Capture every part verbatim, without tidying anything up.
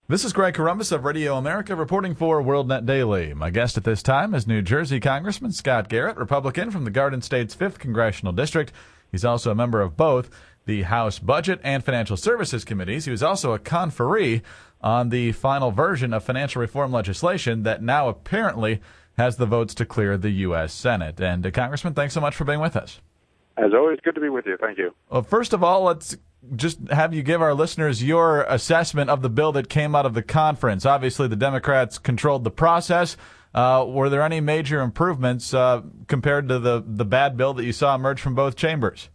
This is Greg Corombos of Radio America reporting for WorldNet Daily. My guest at this time is New Jersey Congressman Scott Garrett, Republican from the Garden State's fifth Congressional District. He's also a member of both the House Budget and Financial Services Committees. He was also a conferee on the final version of financial reform legislation that now apparently has the votes to clear the U S. Senate. And, uh, Congressman, thanks so much for being with us. As always, good to be with you. Thank you. Well, first of all, let's just have you give our listeners your assessment of the bill that came out of the conference. Obviously, the Democrats controlled the process. Uh, were there any major improvements uh, compared to the, the bad bill that you saw emerge from both chambers?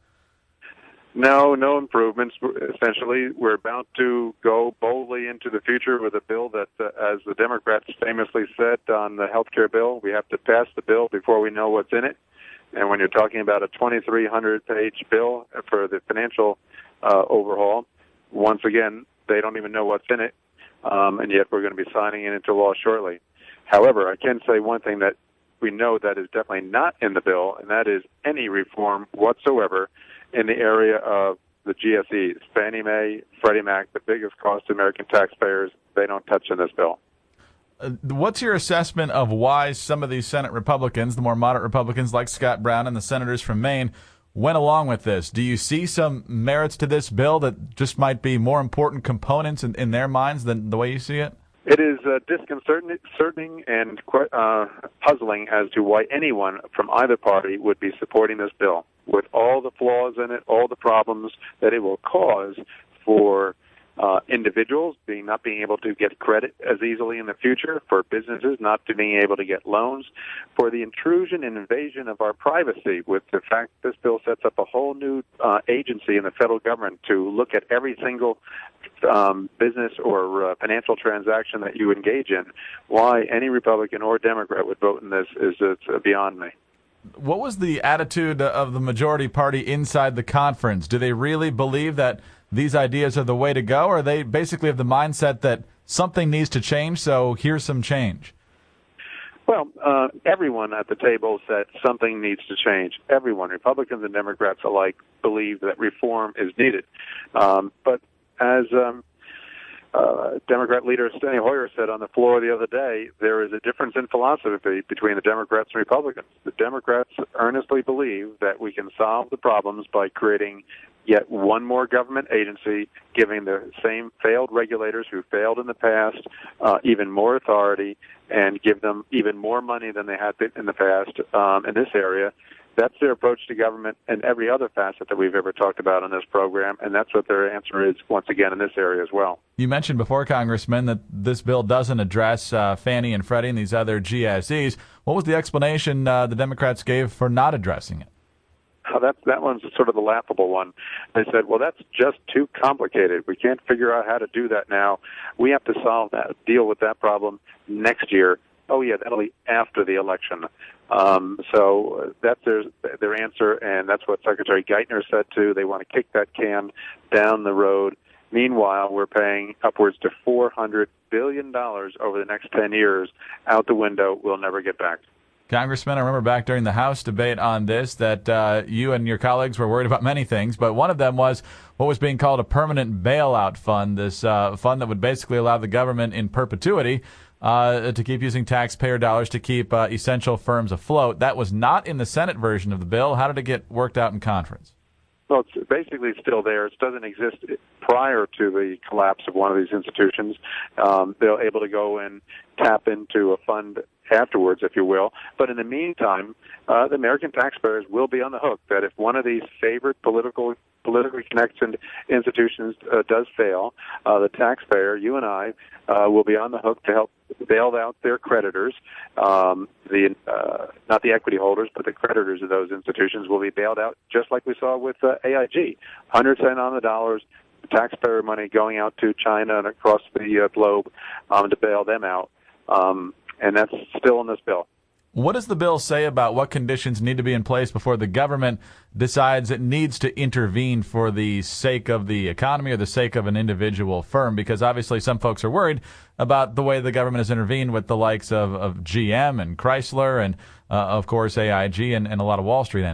No, no improvements. Essentially, we're about to go boldly into the future with a bill that, uh, as the Democrats famously said on the health care bill, we have to pass the bill before we know what's in it. And when you're talking about a twenty-three hundred page bill for the financial uh, overhaul, once again, they don't even know what's in it, um, and yet we're going to be signing it into law shortly. However, I can say one thing that we know that is definitely not in the bill, and that is any reform whatsoever in the area of the G S Es, Fannie Mae, Freddie Mac, the biggest cost to American taxpayers. They don't touch in this bill. Uh, what's your assessment of why some of these Senate Republicans, the more moderate Republicans like Scott Brown and the senators from Maine, went along with this? Do you see some merits to this bill that just might be more important components in, in their minds than the way you see it? It is uh, disconcerting and uh, puzzling as to why anyone from either party would be supporting this bill, with all the flaws in it, all the problems that it will cause for uh, individuals being not being able to get credit as easily in the future, for businesses not to being able to get loans, for the intrusion and invasion of our privacy, with the fact this bill sets up a whole new uh, agency in the federal government to look at every single um, business or uh, financial transaction that you engage in. Why any Republican or Democrat would vote in this is it's, uh, beyond me. What was the attitude of the majority party inside the conference? Do they really believe that these ideas are the way to go, or are they basically have the mindset that something needs to change, so here's some change? Well, uh, everyone at the table said something needs to change. Everyone, Republicans and Democrats alike, believe that reform is needed. Um, but as um, uh, Democrat leader Steny Hoyer said on the floor the other day, there is a difference in philosophy between the Democrats and Republicans. The Democrats earnestly believe that we can solve the problems by creating yet one more government agency, giving the same failed regulators who failed in the past uh, even more authority, and give them even more money than they had in the past um, in this area. That's their approach to government and every other facet that we've ever talked about in this program, and that's what their answer is, once again, in this area as well. You mentioned before, Congressman, that this bill doesn't address uh, Fannie and Freddie and these other G S Es. What was the explanation uh, the Democrats gave for not addressing it? Oh, that, that one's sort of the laughable one. They said, well, that's just too complicated. We can't figure out how to do that now. We have to solve that, deal with that problem next year. Oh, yeah, that'll be after the election. Um, so that's their, their answer, and that's what Secretary Geithner said, too. They want to kick that can down the road. Meanwhile, we're paying upwards to four hundred billion dollars over the next ten years out the window. We'll never get back. Congressman, I remember back during the House debate on this that uh, you and your colleagues were worried about many things, but one of them was what was being called a permanent bailout fund, this uh, fund that would basically allow the government in perpetuity uh, to keep using taxpayer dollars to keep uh, essential firms afloat. That was not in the Senate version of the bill. How did it get worked out in conference? Well, it's basically still there. It doesn't exist prior to the collapse of one of these institutions. Um, they're able to go and tap into a fund afterwards, if you will. But in the meantime, uh, the American taxpayers will be on the hook that if one of these favored political politically connected institutions uh, does fail, uh, the taxpayer, you and I, uh, will be on the hook to help bail out their creditors. Um, the uh, not the equity holders, but the creditors of those institutions will be bailed out, just like we saw with uh, A I G. one hundred cents on the dollars, taxpayer money going out to China and across the uh, globe um, to bail them out. Um, and that's still in this bill. What does the bill say about what conditions need to be in place before the government decides it needs to intervene for the sake of the economy or the sake of an individual firm? Because obviously some folks are worried about the way the government has intervened with the likes of, of G M and Chrysler and, uh, of course, A I G and, and a lot of Wall Street entities.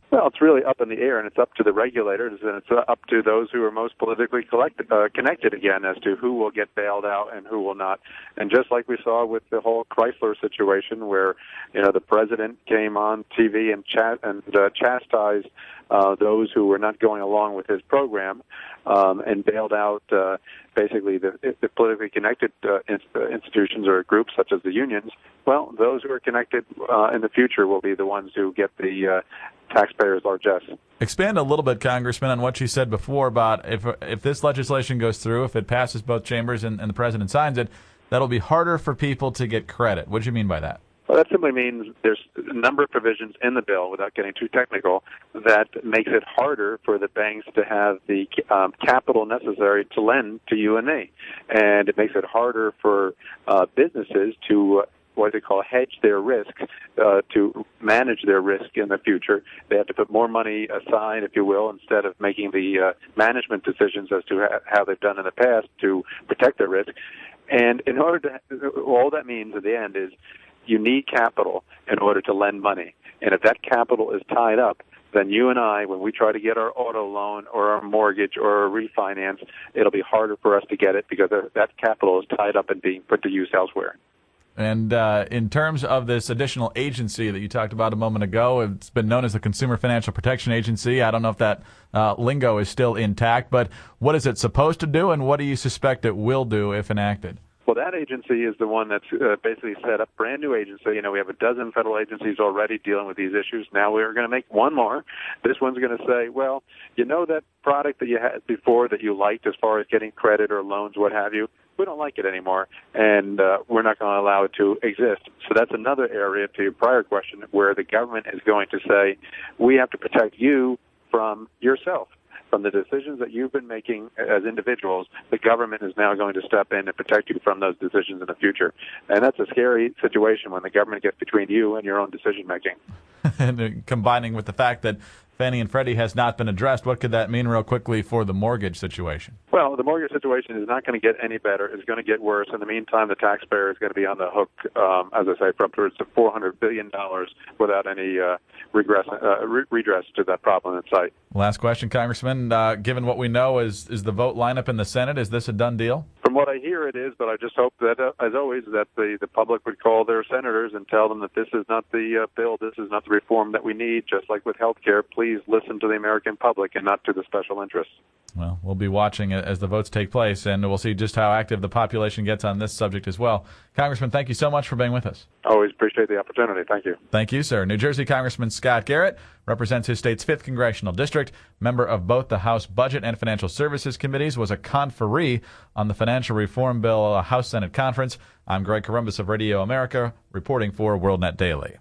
Well, it's really up in the air, and it's up to the regulators, and it's up to those who are most politically collected, uh, connected again as to who will get bailed out and who will not. And just like we saw with the whole Chrysler situation, where you know the president came on T V and chat and uh, chastised uh, those who were not going along with his program, um, and bailed out uh, basically the, the politically connected uh, institutions or groups such as the unions. Well, those who are connected uh, in the future will be the ones who get the uh, taxpayers' largesse. Expand a little bit, Congressman, on what you said before about if if this legislation goes through, if it passes both chambers and, and the president signs it, that'll be harder for people to get credit. What do you mean by that? Well, that simply means there's a number of provisions in the bill, without getting too technical, that makes it harder for the banks to have the um, capital necessary to lend to you and me. And it makes it harder for uh, businesses to uh, what they call hedge their risk, uh, to manage their risk in the future. They have to put more money aside, if you will, instead of making the uh, management decisions as to ha- how they've done in the past to protect their risk. And in order to, all that means at the end is you need capital in order to lend money. And if that capital is tied up, then you and I, when we try to get our auto loan or our mortgage or a refinance, it'll be harder for us to get it because that capital is tied up and being put to use elsewhere. And uh, in terms of this additional agency that you talked about a moment ago, it's been known as the Consumer Financial Protection Agency. I don't know if that uh, lingo is still intact, but what is it supposed to do, and what do you suspect it will do if enacted? Well, that agency is the one that's uh, basically set up, brand new agency. You know, we have a dozen federal agencies already dealing with these issues. Now we're going to make one more. This one's going to say, well, you know that product that you had before that you liked as far as getting credit or loans, what have you? We don't like it anymore, and uh, we're not going to allow it to exist. So that's another area, to your prior question, where the government is going to say, we have to protect you from yourself. From the decisions that you've been making as individuals, the government is now going to step in and protect you from those decisions in the future. And that's a scary situation when the government gets between you and your own decision-making. And combining with the fact that Fannie and Freddie has not been addressed, what could that mean real quickly for the mortgage situation? Well, the mortgage situation is not going to get any better. It's going to get worse. In the meantime, the taxpayer is going to be on the hook, um, as I say, for upwards to four hundred billion dollars without any uh, regress, uh, re- redress to that problem in sight. Last question, Congressman. Uh, given what we know, is, is the vote lineup in the Senate, is this a done deal? From what I hear, it is, but I just hope that, uh, as always, that the, the public would call their senators and tell them that this is not the uh, bill, this is not the reform that we need. Just like with health care, please listen to the American public and not to the special interests. Well, we'll be watching as the votes take place, and we'll see just how active the population gets on this subject as well. Congressman, thank you so much for being with us. Always appreciate the opportunity. Thank you. Thank you, sir. New Jersey Congressman Scott Garrett represents his state's fifth Congressional District, member of both the House Budget and Financial Services Committees, was a conferee on the Financial Reform Bill House-Senate Conference. I'm Greg Corombos of Radio America, reporting for WorldNet Daily.